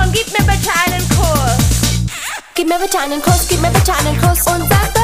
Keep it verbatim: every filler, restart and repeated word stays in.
Komm, gib mir bitte einen Kuss. Gib mir bitte einen Kuss, gib mir bitte einen Kuss und sag